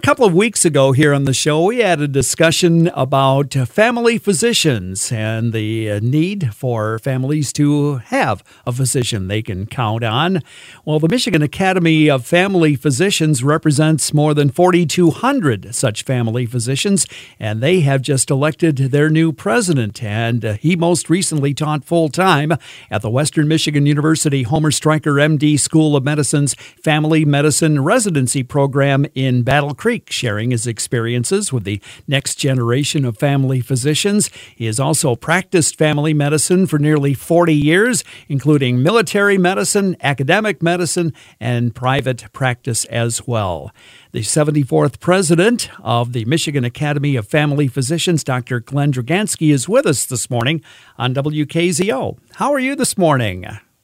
couple of weeks ago here on the show, we had a discussion about family physicians and the need for families to have a physician they can count on. Well, the Michigan Academy of Family Physicians represents more than 4,200 such family physicians, and they have just elected their new president. And he most recently taught full-time at the Western Michigan University Homer Stryker MD School of Medicine's Family Medicine Residency Program in Battle Creek, sharing his experiences with the next generation of family physicians. He has also practiced family medicine for nearly 40 years, including military medicine, academic medicine, and private practice as well. The 74th president of the Michigan Academy of Family Physicians, Dr. Glenn Dragansky, is with us this morning on WKZO. How are you this morning?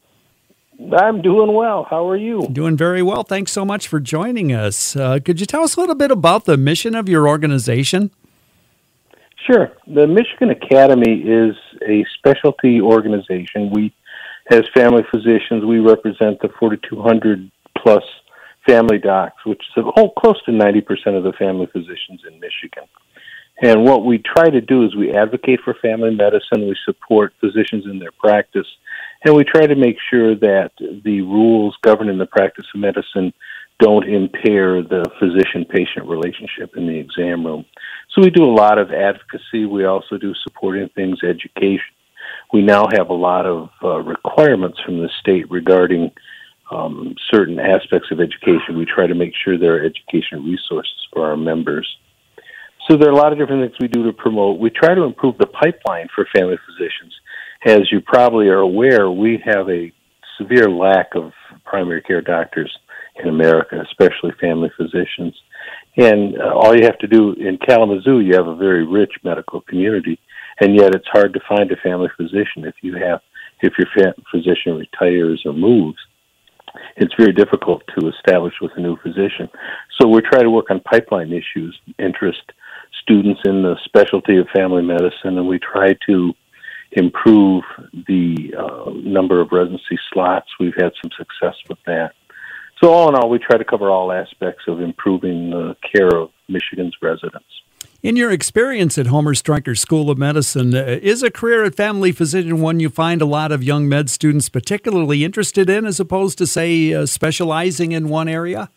I'm doing well. How are you? Doing very well. Thanks so much for joining us. Could you tell us a little bit about the mission of your organization? Sure. The Michigan Academy is a specialty organization. We, as family physicians, we represent the 4,200 plus family docs, which is close to 90% of the family physicians in Michigan. And what we try to do is we advocate for family medicine, we support physicians in their practice, and we try to make sure that the rules governing the practice of medicine don't impair the physician-patient relationship in the exam room. So we do a lot of advocacy. We also do supporting things, education. We now have a lot of requirements from the state regarding certain aspects of education. We try to make sure there are education resources for our members. So there are a lot of different things we do to promote. We try to improve the pipeline for family physicians. As you probably are aware, we have a severe lack of primary care doctors in America, especially family physicians. And all you have to do in Kalamazoo, you have a very rich medical community, and yet it's hard to find a family physician if your physician retires or moves. It's very difficult to establish with a new physician. So we're trying to work on pipeline issues, interest students in the specialty of family medicine, and we try to improve the number of residency slots. We've had some success with that. So all in all, we try to cover all aspects of improving the care of Michigan's residents. In your experience at Homer Stryker School of Medicine, is a career at family physician one you find a lot of young med students particularly interested in, as opposed to, say, specializing in one area?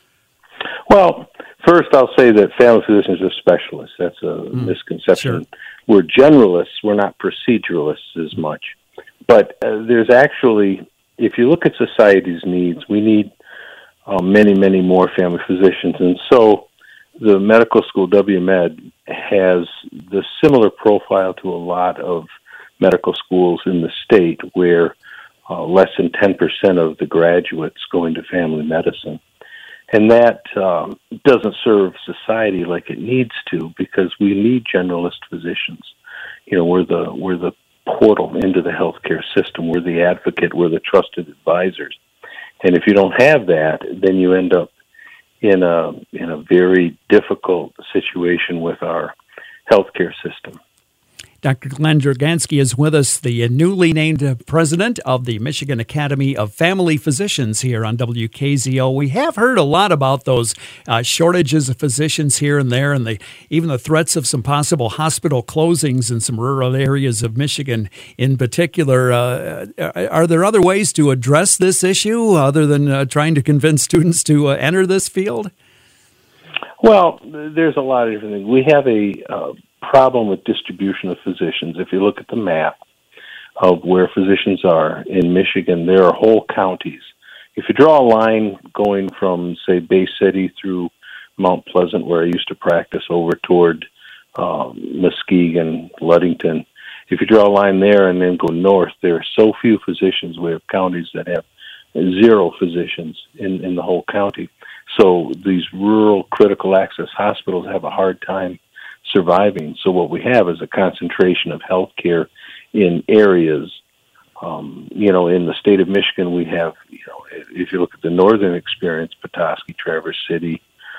Well, first I'll say that family physicians are specialists. That's a misconception. Sure. We're generalists. We're not proceduralists as much. But there's actually, if you look at society's needs, we need many, many more family physicians. And so the medical school, WMed, has the similar profile to a lot of medical schools in the state where less than 10% of the graduates go into family medicine. And that doesn't serve society like it needs to, because we need generalist physicians. You know, we're the portal into the healthcare system. We're the advocate. We're the trusted advisors. And if you don't have that, then you end up in a very difficult situation with our healthcare system. Dr. Glenn Dragansky is with us, the newly named president of the Michigan Academy of Family Physicians here on WKZO. We have heard a lot about those shortages of physicians here and there, and even the threats of some possible hospital closings in some rural areas of Michigan in particular. Are there other ways to address this issue other than trying to convince students to enter this field? Well, there's a lot of different things. We have a problem with distribution of physicians. If you look at the map of where physicians are in Michigan, there are whole counties. If you draw a line going from, say, Bay City through Mount Pleasant, where I used to practice, over toward Muskegon, Ludington, if you draw a line there and then go north, there are so few physicians. We have counties that have 0 physicians in the whole county. So these rural critical access hospitals have a hard time surviving. So what we have is a concentration of healthcare in areas. In the state of Michigan, we have, if you look at the northern experience, Petoskey, Traverse City,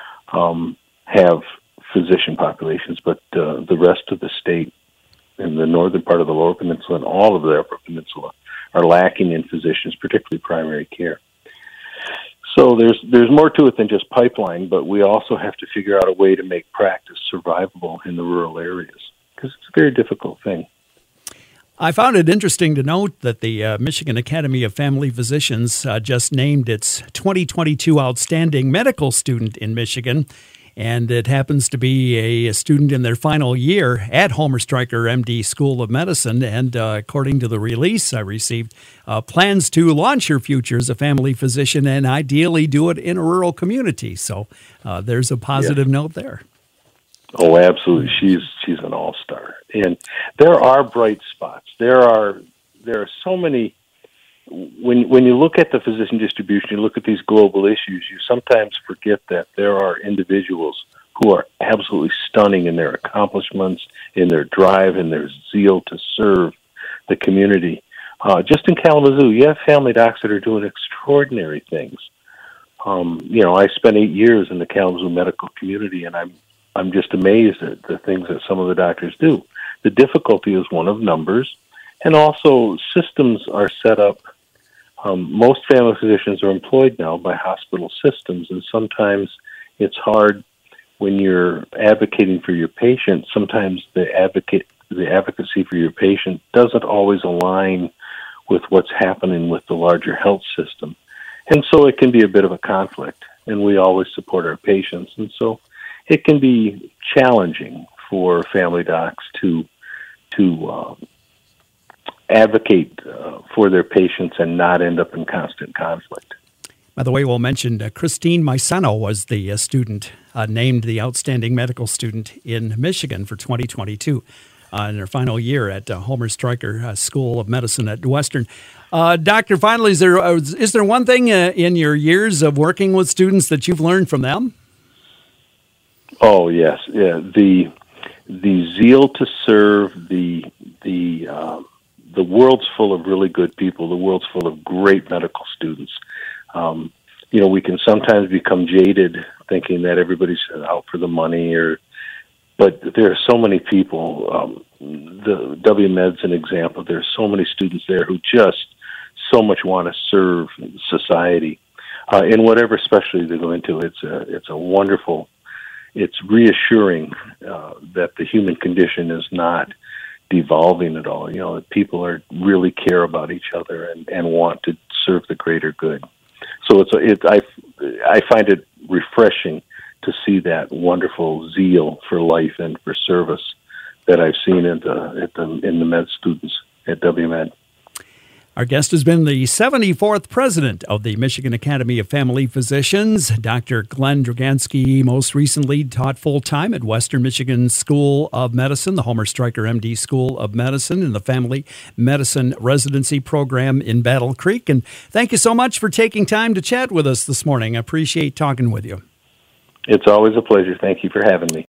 have physician populations, but the rest of the state in the northern part of the Lower Peninsula and all of the Upper Peninsula are lacking in physicians, particularly primary care. So there's more to it than just pipeline, but we also have to figure out a way to make practice survivable in the rural areas because it's a very difficult thing. I found it interesting to note that the Michigan Academy of Family Physicians just named its 2022 Outstanding Medical Student in Michigan, and it happens to be a student in their final year at Homer Stryker MD School of Medicine. And according to the release I received, plans to launch her future as a family physician and ideally do it in a rural community. So there's a positive note there. Oh, absolutely. She's an all-star. And there are bright spots. There are so many. When you look at the physician distribution, you look at these global issues, you sometimes forget that there are individuals who are absolutely stunning in their accomplishments, in their drive, in their zeal to serve the community. Just in Kalamazoo, you have family docs that are doing extraordinary things. I spent 8 years in the Kalamazoo medical community, and I'm just amazed at the things that some of the doctors do. The difficulty is one of numbers, and also systems are set up. Most family physicians are employed now by hospital systems, and sometimes it's hard when you're advocating for your patient. Sometimes the advocacy for your patient doesn't always align with what's happening with the larger health system. And so it can be a bit of a conflict, and we always support our patients. And so it can be challenging for family docs to advocate for their patients and not end up in constant conflict. By the way, we'll mention Christine Maisano was the student named the Outstanding Medical Student in Michigan for 2022 in her final year at Homer Stryker School of Medicine at Western. Doctor, finally, is there one thing in your years of working with students that you've learned from them? Oh, yes. Yeah. The zeal to serve, the world's full of really good people. The world's full of great medical students. We can sometimes become jaded thinking that everybody's out for the money, but there are so many people. The WMed's an example. There's so many students there who just so much want to serve society in whatever specialty they go into. It's a wonderful. It's reassuring that the human condition is not devolving at all. That people really care about each other and want to serve the greater good. So I find it refreshing to see that wonderful zeal for life and for service that I've seen in the med students at WMed. Our guest has been the 74th president of the Michigan Academy of Family Physicians, Dr. Glenn Dragansky. Most recently taught full-time at Western Michigan School of Medicine, the Homer Stryker MD School of Medicine, and the Family Medicine Residency Program in Battle Creek. And thank you so much for taking time to chat with us this morning. I appreciate talking with you. It's always a pleasure. Thank you for having me.